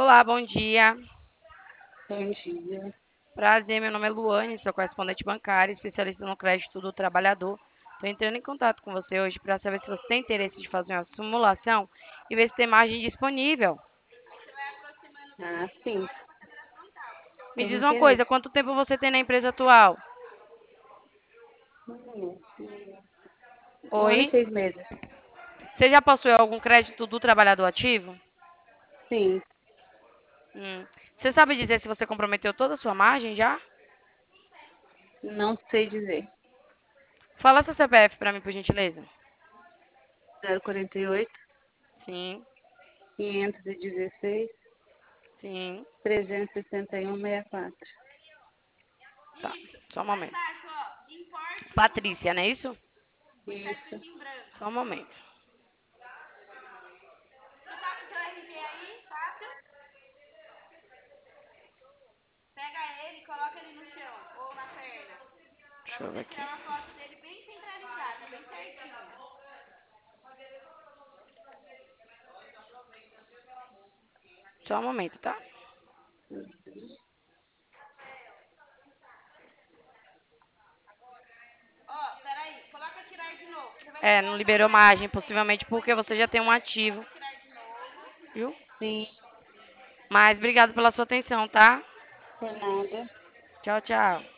Olá, bom dia. Bom dia. Prazer, meu nome é Luane, sou correspondente bancária, especialista no crédito do trabalhador. Estou entrando em contato com você hoje para saber se você tem interesse de fazer uma simulação e ver se tem margem disponível. Ah, sim, Me tem diz uma coisa, interesse. quanto tempo você tem na empresa atual? Hum, 1 ano e Oi? 6 meses. Você já possuiu algum crédito do trabalhador ativo? Sim, Você sabe dizer se você comprometeu toda a sua margem já? não sei dizer. Fala seu CPF para mim, por gentileza. 048, Sim, 516, sim. 361,64. Tá, só um momento. Patrícia, não é isso? Isso. Só um momento. Deixa eu ver aqui. Só um momento, tá? É, não liberou margem, possivelmente porque você já tem um ativo, viu? Sim, Mas obrigado pela sua atenção, tá? por nada. Tchau, tchau.